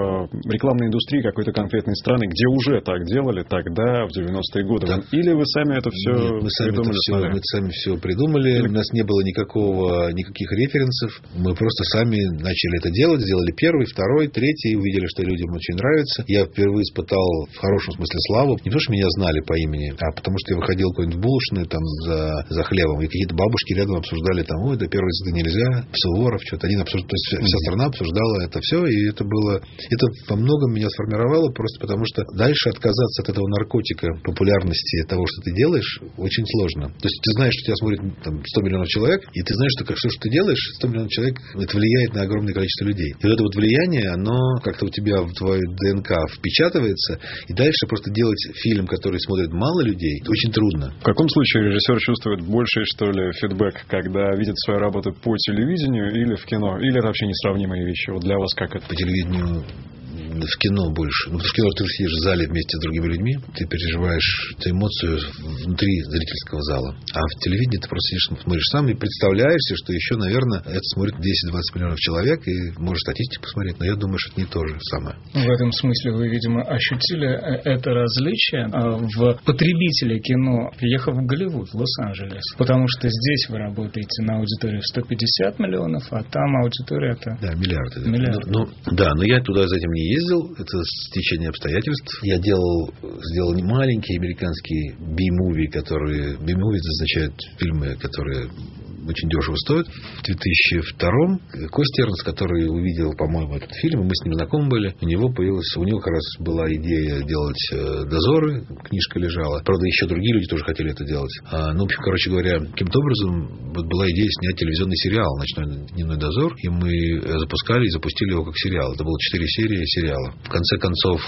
э, рекламной индустрии какой-то конкретной страны, где уже так делали тогда, в девяностые годы. Да. Или вы сами это все нет, мы сами придумали? Это все, мы сами все придумали. Или... У нас не было никакого, никаких референсов. Мы просто сами начали это делать. Сделали первый, второй, третий. Увидели, что людям очень нравится. Я впервые испытал в хорошем смысле славу. Не потому, что меня знали по имени, а потому, что я выходил куда-нибудь в булочную там, за, за хлебом. И какие-то бабушки рядом обсуждали там, ой, до первой звезды нельзя, Суворов, что-то. Они обсуждали, то есть вся, вся страна обсуждала это все. И это было... Это во многом меня сформировало, просто потому, что дальше отказаться от этого наркотика популярности того, что ты делаешь, очень сложно. То есть ты знаешь, что тебя смотрит там, сто миллионов человек, и ты знаешь, что как все, что ты делаешь, сто миллионов человек, это влияет на огромное количество людей. И вот это вот влияние, оно как-то у тебя в твою ДНК впечатывается, и дальше просто делать фильм, который смотрит мало людей, очень трудно. В каком случае режиссер чувствует больший, что ли, фидбэк, когда видит свою работу по телевидению или в кино? Или это вообще несравнимые вещи? Вот для вас как это? По телевидению... В кино больше. Ну, потому что в кино ты сидишь в зале вместе с другими людьми, ты переживаешь эту эмоцию внутри зрительского зала. А в телевидении ты просто сидишь, смотришь сам и представляешься, что еще, наверное, это смотрит десять-двадцать миллионов человек, и можешь статистику посмотреть, но я думаю, что это не то же самое. В этом смысле вы, видимо, ощутили это различие в потребителе кино, приехав в Голливуд, в Лос-Анджелес. Потому что здесь вы работаете на аудиторию сто пятьдесят миллионов, а там аудитория это... Да, миллиарды. Миллиард. Ну, ну, да, но я туда за этим не ездил. Это стечение обстоятельств. Я делал, сделал не маленькие американские би-муви, которые... Би-муви означают фильмы, которые очень дешево стоят. В две тысячи втором Костя Эрнст, который увидел, по-моему, этот фильм, мы с ним знакомы были, у него появилась... У него как раз была идея делать «Дозоры», книжка лежала. Правда, еще другие люди тоже хотели это делать. А, ну, в общем, короче говоря, каким-то образом вот была идея снять телевизионный сериал «Ночной дневной дозор», и мы запускали и запустили его как сериал. Это было четыре серии сериала. В конце концов,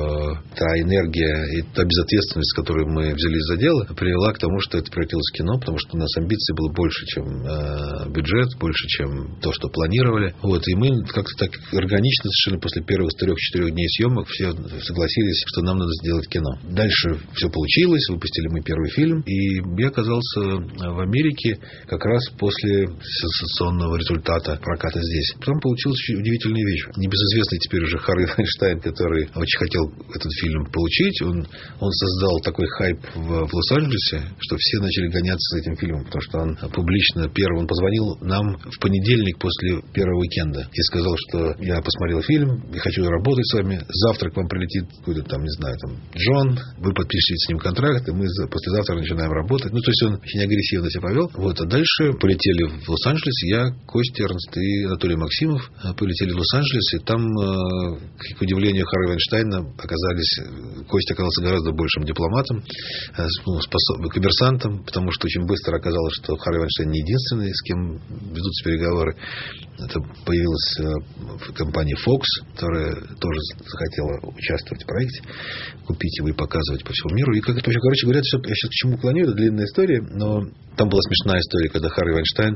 та энергия и та безответственность, с которой мы взялись за дело, привела к тому, что это превратилось в кино, потому что у нас амбиций было больше, чем бюджет, больше, чем то, что планировали. Вот. И мы как-то так органично совершенно после первых трех-четырех дней съемок все согласились, что нам надо сделать кино. Дальше все получилось, выпустили мы первый фильм, и я оказался в Америке как раз после сенсационного результата проката здесь. Потом получилась очень удивительная вещь. Небезызвестный теперь уже Харви Вайнштейн, который очень хотел этот фильм получить, он, он создал такой хайп в, в Лос-Анджелесе, что все начали гоняться за этим фильмом, потому что он публично первый, он позвонил нам в понедельник после первого уикенда и сказал, что я посмотрел фильм, я хочу работать с вами, завтра к вам прилетит какой-то там, не знаю, там, Джон, вы подпишете с ним контракт, и мы послезавтра начинаем работать. Ну, то есть он очень агрессивно себя повел. Вот, а дальше полетели в Лос-Анджелес, я, Костя Эрнст и Анатолий Максимов полетели в Лос-Анджелес, и там, к удивлению Харви Вайнштейна, оказались, Костя оказался гораздо большим дипломатом, ну, способ, коммерсантом, потому что очень быстро оказалось, что Харви Вайнштейн не единственный, с кем ведутся переговоры. Это появилась компания Fox, которая тоже захотела участвовать в проекте, купить его и показывать по всему миру. И, как это, короче говоря, все, я сейчас к чему клоню, это длинная история, но там была смешная история, когда Харви Вайнштейн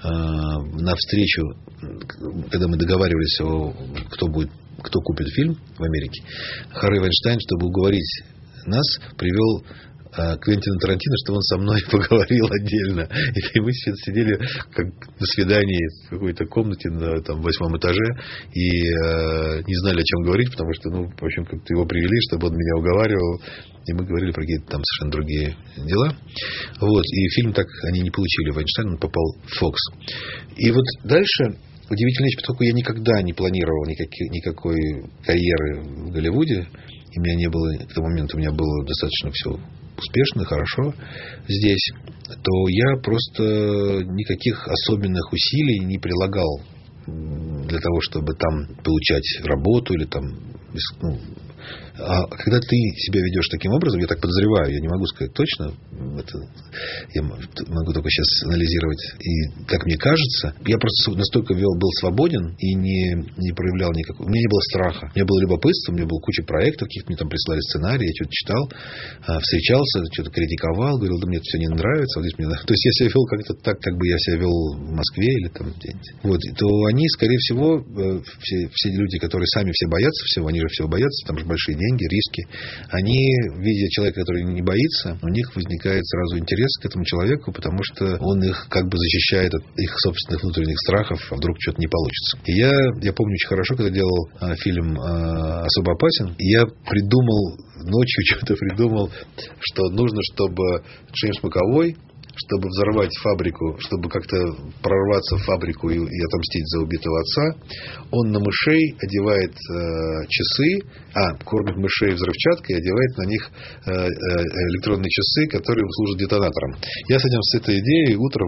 э, на встречу, когда мы договаривались, о, кто будет, кто купит фильм в Америке, Харви Вайнштейн, чтобы уговорить нас, привел Квентина Тарантино, что он со мной поговорил отдельно. И мы сидели как на свидании в какой-то комнате на там, восьмом этаже и э, не знали, о чем говорить, потому что, ну, в общем, как-то его привели, чтобы он меня уговаривал. И мы говорили про какие-то там совершенно другие дела. Вот. И фильм так они не получили. Вайнштейн, он попал в Fox. И вот дальше... Удивительная вещь, поскольку я никогда не планировал никакой, никакой карьеры в Голливуде. И у меня не было, к тому моменту у меня было достаточно все успешно, хорошо здесь, то я просто никаких особенных усилий не прилагал для того, чтобы там получать работу или там, ну, А когда ты себя ведешь таким образом, я так подозреваю, я не могу сказать точно, это я могу только сейчас анализировать, и так мне кажется, я просто настолько вел, был свободен и не, не проявлял никакого... У меня не было страха, у меня было любопытство, у меня была куча проектов каких-то, мне там прислали сценарии, я что-то читал, встречался, что-то критиковал, говорил, да мне это все не нравится. Вот здесь мне... То есть я себя вел как-то так, как бы я себя вел в Москве или там где-нибудь. Вот. То они, скорее всего, все, все люди, которые сами все боятся всего, они же всего боятся, там же большие деньги, риски, они, видя человека, который не боится, у них возникает сразу интерес к этому человеку, потому что он их как бы защищает от их собственных внутренних страхов, а вдруг что-то не получится. И я, я помню очень хорошо, когда делал а, фильм а, «Особо опасен», я придумал, ночью что-то придумал, что нужно, чтобы Джеймс Маковой, чтобы взорвать фабрику, чтобы как-то прорваться в фабрику и, и отомстить за убитого отца, он на мышей одевает э, часы, а, кормит мышей взрывчаткой и одевает на них э, э, электронные часы, которые служат детонатором. Я с этим, с этой идеей утром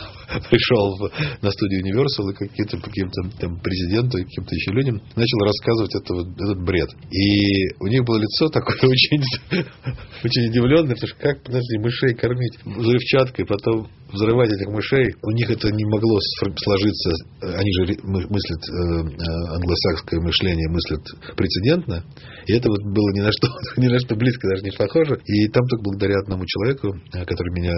пришел в, на студию Universal и каким-то, каким-то там президенту и каким-то еще людям начал рассказывать это, этот бред. И у них было лицо такое очень, очень удивленное, потому что как, подожди, мышей кормить взрывчаткой, потом взрывать этих мышей, у них это не могло сложиться. Они же мыслят, э, англосакское мышление мыслят прецедентно. И это вот было ни на что, ни на что близко даже не похоже. И там только благодаря одному человеку, который меня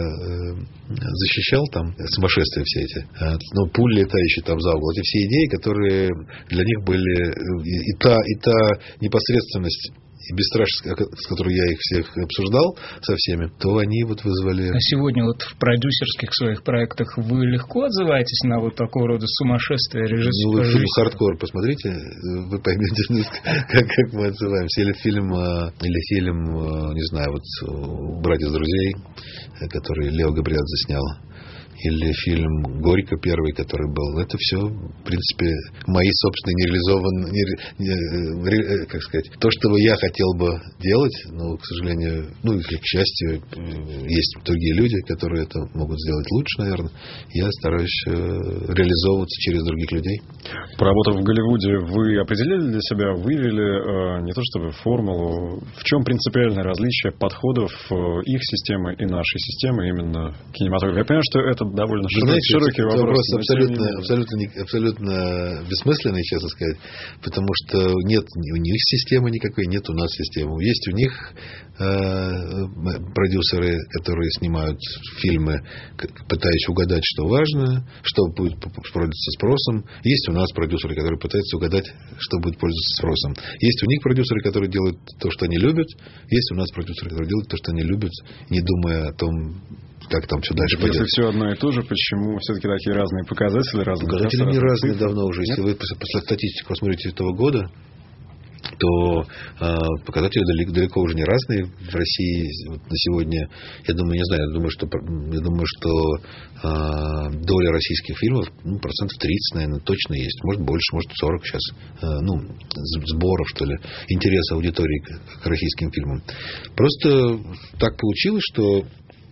э, защищал, там, сумасшествия все эти, э, ну, пули летающие там за угол, эти все идеи, которые для них были и, и та, и та непосредственность, и бесстрашность, с которой я их всех обсуждал со всеми, то они вот вызвали... А сегодня вот в продюсерских своих проектах вы легко отзываетесь на вот такого рода сумасшествие режиссера? Ну, вы фильм «Хардкор» посмотрите, вы поймете, как, как мы отзываемся. Или фильм, или фильм, не знаю, вот «Братья с друзей», который Лео Габриадзе снял. Или фильм «Горько» первый, который был. Это все, в принципе, мои собственные нереализованные... Не, не, как сказать... То, что я хотел бы делать, но, к сожалению... Ну, и к счастью, есть другие люди, которые это могут сделать лучше, наверное. Я стараюсь реализовываться через других людей. Поработав в Голливуде, вы определили для себя, вывели не то чтобы формулу, в чем принципиальное различие подходов их системы и нашей системы именно кинематографа? Я понимаю, что это довольно Знаете, широкий вопрос. вопрос абсолютно, абсолютно, абсолютно бессмысленный, честно сказать, потому что нет у них системы никакой, нет у нас системы. Есть у них э, продюсеры, которые снимают фильмы, пытаясь угадать, что важно, что будет пользоваться спросом. Есть у нас продюсеры, которые пытаются угадать, что будет пользоваться спросом. Есть у них продюсеры, которые делают то, что они любят. Есть у нас продюсеры, которые делают то, что они любят, не думая о том, как там все дальше пойдет. Если все одно и то же, почему все-таки такие разные показатели? Разные показатели не разные давно уже. Если вы по статистику посмотрите этого года, то э, показатели далеко, далеко уже не разные в России вот на сегодня. Я думаю, не знаю, я думаю, что, я думаю, что э, доля российских фильмов, ну, процентов тридцать, наверное, точно есть. Может, больше, может, сорок сейчас. Э, ну, сборов, что ли, интереса аудитории к, к российским фильмам. Просто так получилось, что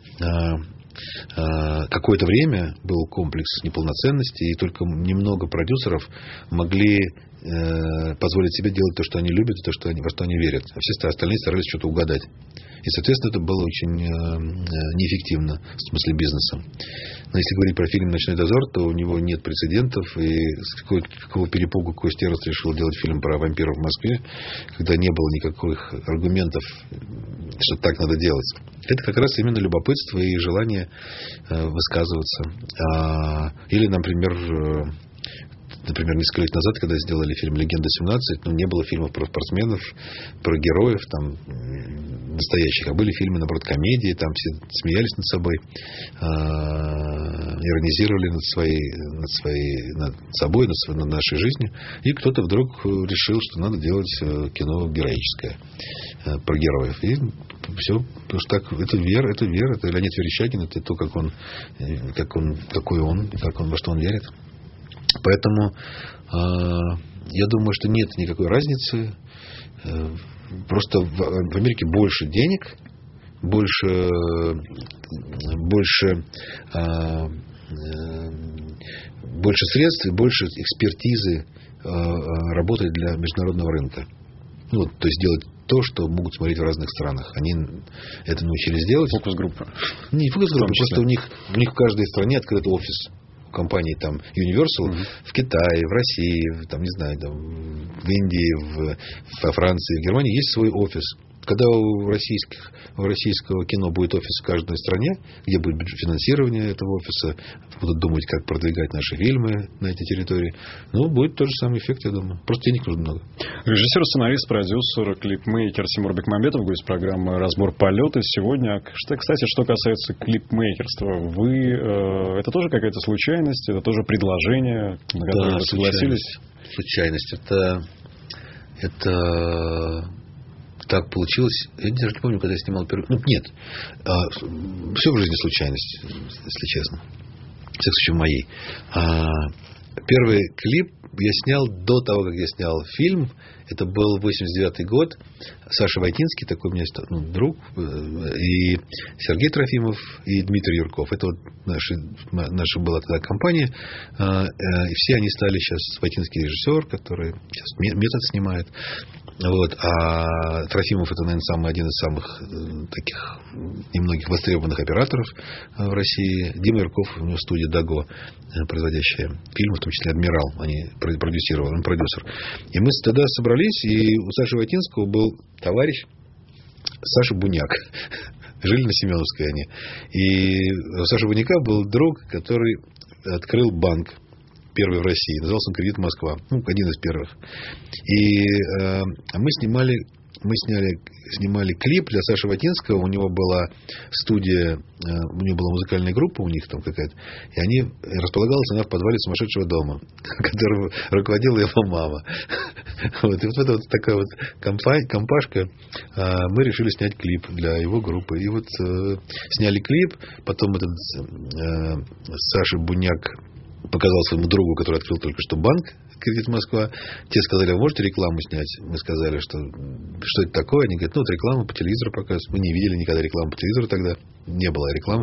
какое-то время был комплекс неполноценности, и только немного продюсеров могли э, позволить себе делать то, что они любят, и то, что они, во что они верят. А все остальные старались что-то угадать. И, соответственно, это было очень э, неэффективно в смысле бизнеса. Но если говорить про фильм «Ночной дозор», то у него нет прецедентов. И с какой, какого перепугу Костя решил делать фильм про вампиров в Москве, когда не было никаких аргументов, что так надо делать. Это как раз именно любопытство и желание э, высказываться. А, или, например... Э, Например, несколько лет назад, когда сделали фильм «Легенда семнадцать», ну, не было фильмов про спортсменов, про героев там настоящих, а были фильмы, наоборот, комедии, там все смеялись над собой, иронизировали над своей, над своей, над собой, над, своей, над нашей жизнью. И кто-то вдруг решил, что надо делать кино героическое про героев. И все, потому что так, это вера, это вера, это Леонид Верещагин, это то, как он, как он, какой он, как он, во что он верит. Поэтому э, я думаю, что нет никакой разницы. Э, просто в, в Америке больше денег, больше, больше, э, э, больше средств и больше экспертизы э, работает для международного рынка. Ну, то есть делать то, что могут смотреть в разных странах. Они это научились делать. Фокус-группа. Не фокус-группа, просто у них, у них в каждой стране открыт офис компании там Universal uh-huh. в Китае, в России, там, не знаю, там, в Индии, в, во Франции, в Германии есть свой офис. Когда у, российских, у российского кино будет офис в каждой стране, где будет финансирование этого офиса, будут думать, как продвигать наши фильмы на эти территории, ну, будет тот же самый эффект, я думаю. Просто денег нужно много. Режиссер, сценарист, продюсер, клипмейкер Тимур Бекмамбетов, гость программы «Разбор полета» сегодня. Что, кстати, что касается клипмейкерства, вы, э, это тоже какая-то случайность, это тоже предложение, на которое да, вы согласились? Случайность. Это... это... Так получилось. Я даже не помню, когда я снимал первый. Ну, нет. А, все в жизни случайность, если честно. В всяком случае, моей. А, первый клип я снял до того, как я снял фильм. Это был восемьдесят девятый год. Саша Войтинский, такой у меня ну, друг, и Сергей Трофимов, и Дмитрий Юрков. Это вот наша, наша была тогда компания. И все они стали сейчас Войтинский режиссер, который сейчас «Метод» снимает. Вот. А Трофимов — это, наверное, самый, один из самых таких немногих востребованных операторов в России. Дима Юрков, у него студия «Даго», производящая фильмы, в том числе «Адмирал». Они продюсировали, он продюсер. И мы тогда собрались, и у Саши Войтинского был товарищ Саша Буняк. Жили на Семеновской они. И у Саши Буняка был друг, который открыл банк. Первый в России. Назывался он «Кредит Москва». Ну, один из первых. И э, мы снимали, мы сняли, снимали клип для Саши Войтинского. У него была студия, э, у него была музыкальная группа у них там какая-то. И они, располагалась она в подвале сумасшедшего дома, которым руководила его мама. Вот. И вот это вот такая вот компа- компашка. Э, мы решили снять клип для его группы. И вот э, сняли клип. Потом этот э, Саша Буняк показал своему другу, который открыл только что банк «Кредит Москва». Те сказали: а можете рекламу снять? Мы сказали, что что это такое? Они говорят: ну, вот реклама по телевизору показывают. Мы не видели никогда рекламу по телевизору тогда. Не было рекламы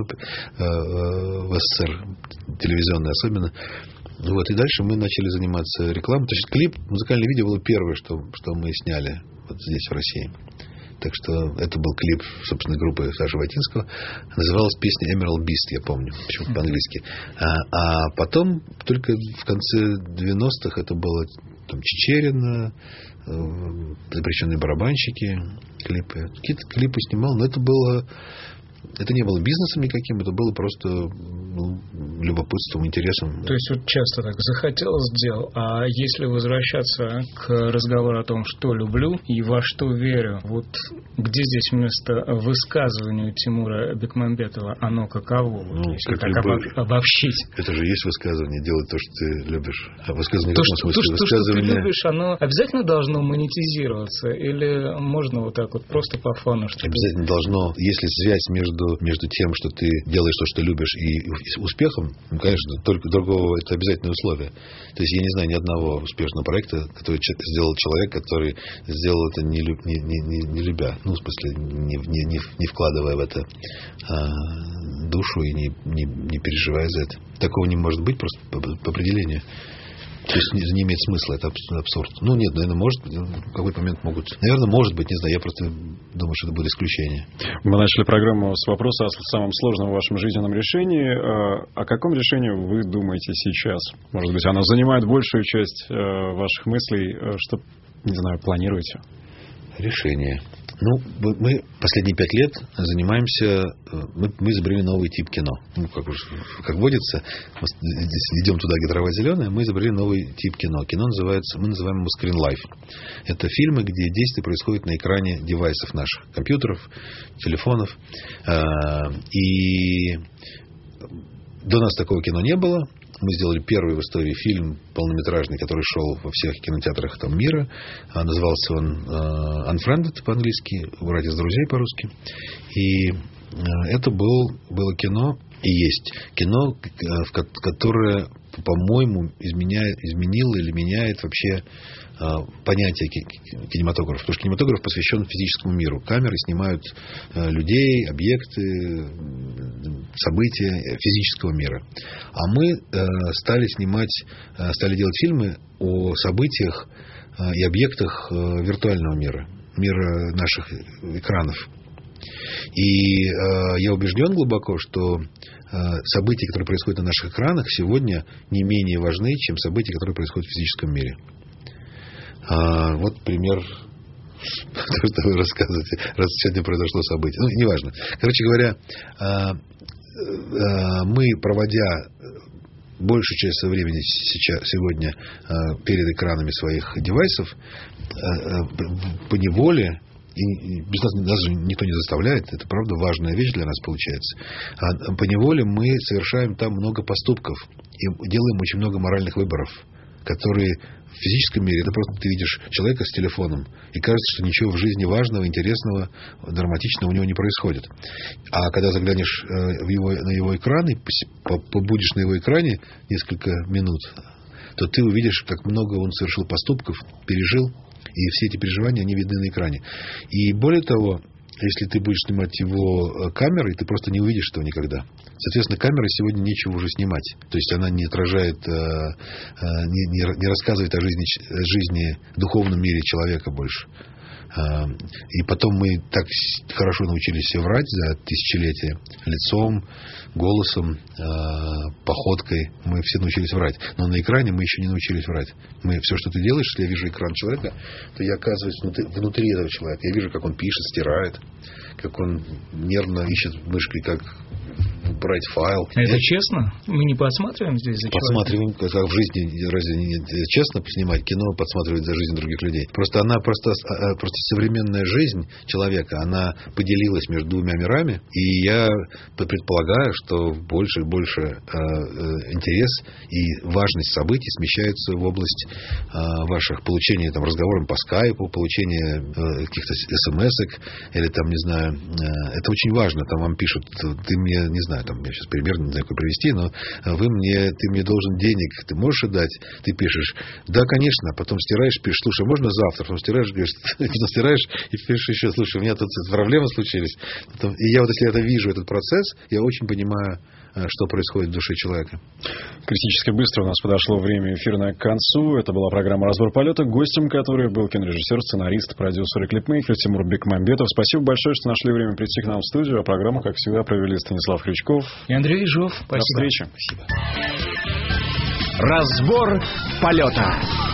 в СССР, телевизионной особенно. Вот. И дальше мы начали заниматься рекламой. То есть клип, музыкальное видео было первое, что, что мы сняли вот здесь, в России. Так что это был клип, собственно, группы Саши Войтинского. Называлась песня «Emerald Beast», я помню, почему-то по-английски. А, а потом, только в конце девяностых, это было там Чичерина, «Запрещенные барабанщики», клипы. Какие-то клипы снимал, но это было... Это не было бизнесом никаким, это было просто ну, любопытством, интересом. То есть вот часто так захотел, сделал. А если возвращаться к разговору о том, что люблю и во что верю, вот где здесь место высказыванию Тимура Бекмамбетова, оно каково? Вот, ну, если как так любовь. обобщить. Это же есть высказывание: делай то, что ты любишь. А высказывание то, в каком что, смысле? То, высказывание... что ты любишь, оно обязательно должно монетизироваться? Или можно вот так вот просто по фану? Чтобы... Обязательно должно. Если связь между между тем, что ты делаешь то, что любишь, и успехом, ну, конечно, только другого это обязательное условие. То есть я не знаю ни одного успешного проекта, который сделал человек, который сделал это не, люб, не, не, не любя, ну, в смысле, не, не, не вкладывая в это а, душу и не, не, не переживая за это. Такого не может быть просто по, по определению. То есть не, не имеет смысла, это абсурд. Ну, нет, наверное, может быть, в какой-то момент могут... Наверное, может быть, не знаю, я просто думаю, что это будет исключение. Мы начали программу с вопроса о самом сложном в вашем жизненном решении. О каком решении вы думаете сейчас? Может быть, оно занимает большую часть ваших мыслей, что, не знаю, планируете? Решение. Ну, мы последние пять лет занимаемся... Мы, мы изобрели новый тип кино. Ну, как, уж, как водится, мы идем туда, где трава зеленая, мы изобрели новый тип кино. Кино называется... Мы называем его Screen Life. Это фильмы, где действие происходит на экране девайсов наших. Компьютеров, телефонов. И до нас такого кино не было. Мы сделали первый в истории фильм полнометражный, который шел во всех кинотеатрах там, мира. Назывался он Unfriended по-английски, «Братья с друзей» по-русски. И это был, было кино, и есть кино, которое, по-моему, изменяет, изменило или меняет вообще понятие кинематографа. Потому что кинематограф посвящен физическому миру. Камеры снимают людей, объекты, события физического мира. А мы э, стали снимать, э, стали делать фильмы о событиях э, и объектах э, виртуального мира, мира наших экранов. И э, я убежден глубоко, что э, события, которые происходят на наших экранах, сегодня не менее важны, чем события, которые происходят в физическом мире. А, вот пример то, что вы рассказываете, раз сегодня произошло событие. Ну, неважно. Короче говоря, э, э, мы, проводя большую часть своего времени сейчас, сегодня э, перед экранами своих девайсов, э, э, поневоле, и без нас, нас же никто не заставляет, это правда важная вещь для нас получается. А поневоле мы совершаем там много поступков и делаем очень много моральных выборов, которые в физическом мире, это просто ты видишь человека с телефоном, и кажется, что ничего в жизни важного, интересного, драматичного у него не происходит. А когда заглянешь в его, на его экран и побудешь на его экране несколько минут, то ты увидишь, как много он совершил поступков, пережил, и все эти переживания, они видны на экране. И более того, если ты будешь снимать его камерой, ты просто не увидишь этого никогда. Соответственно, камерой сегодня нечего уже снимать. То есть она не отражает, не, не, не рассказывает о жизни, жизни, духовном мире человека больше. И потом мы так хорошо научились врать за тысячелетия. Лицом, голосом, походкой. Мы все научились врать. Но на экране мы еще не научились врать. Мы, все, что ты делаешь, если я вижу экран человека, то я оказываюсь внутри, внутри этого человека. Я вижу, как он пишет, стирает, как он нервно ищет мышкой, как брать файл. Это я... честно? Мы не подсматриваем здесь за Подсматриваем, как в жизни. Разве не честно снимать кино, подсматривать за жизнь других людей? Просто она просто, просто современная жизнь человека, она поделилась между двумя мирами, и я предполагаю, что больше и больше э, интерес и важность событий смещаются в область э, ваших получения там, разговором по скайпу, получения э, каких-то смс-ок, или там, не знаю, э, это очень важно. Там вам пишут, ты мне, не знаю, там, я сейчас пример не знаю, какой привести, но вы мне, ты мне должен денег, ты можешь отдать? Ты пишешь, да, конечно, потом стираешь, пишешь, слушай, можно завтра? Потом стираешь, говоришь, потом стираешь и пишешь еще, слушай, у меня тут проблемы случились. Потом, и я вот, если это вижу, этот процесс, я очень понимаю, что происходит в душе человека. Критически быстро у нас подошло время эфирное к концу. Это была программа «Разбор полета», гостем которой был кинорежиссер, сценарист, продюсер и клипмейкер Тимур Бекмамбетов. Спасибо большое, что нашли время прийти к нам в студию. А программу, как всегда, провели Станислав Крючков и Андрей Ежов. Спасибо. До встречи. Спасибо. Разбор полета.